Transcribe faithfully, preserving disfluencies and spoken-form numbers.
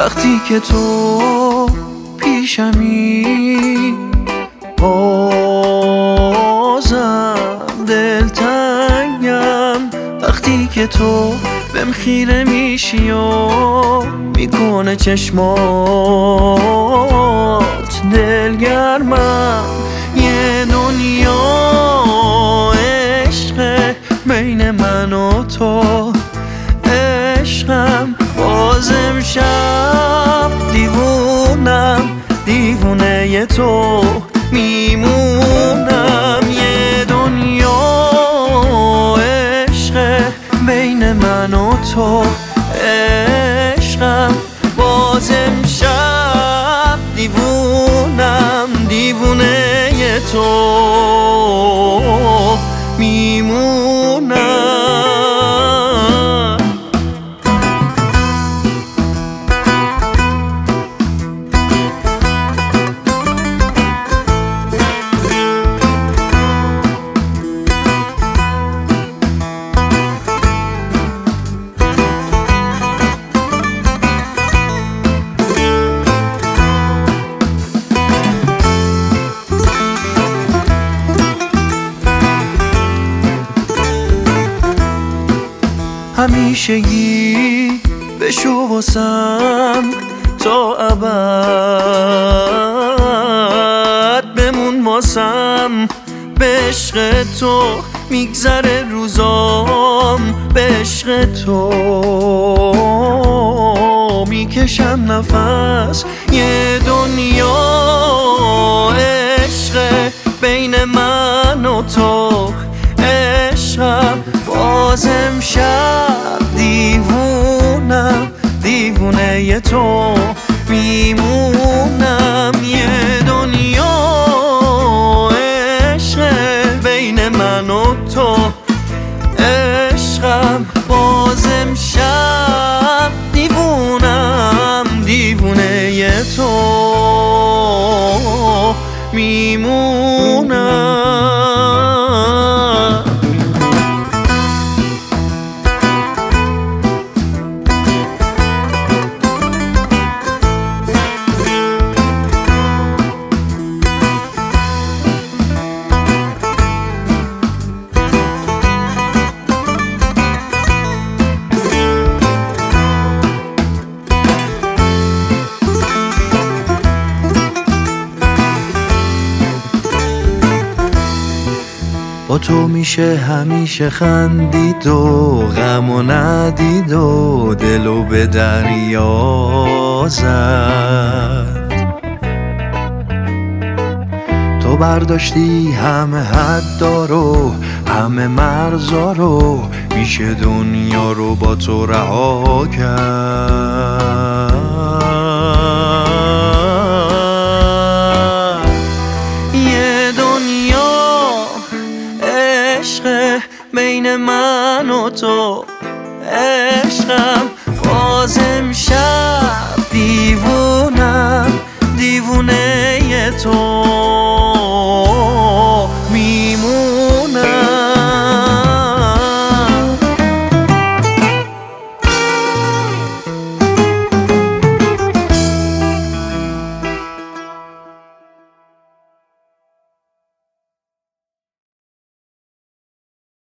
وقتی که تو پیشمی، بازم دلتنگم. وقتی که تو بهم خیره میشی و میکنه چشمات دلگرمم. یه دنیا عشقه بین من و تو، عشقم باز امشب دیوونم، دیوونه تو میمونم. یه دنیا عشقه بین من و تو، عشقم باز امشب دیوونم، دیوونه تو میمونم. همیشگی بشو واسم تا ابد، بمون واسم به عشق تو. میگذره روزام به عشق تو، میکشم نفس. یه دنیا عشق بین من و تو، عشقم باز امشب دیوونم، دیوونه تو میمونم. یه دنیا عشق بین من و تو، عشقم باز امشب دیوونم، دیوونه تو میمونم. با تو میشه همیشه خندید و غم و ندید و دلو به دریا زد. تو برداشتی همه حدا رو، همه مرزا رو، میشه دنیا رو با تو رها کرد. یه دنیا عشق بین من و تو، عشقم باز امشب دیوونم، دیوونه تو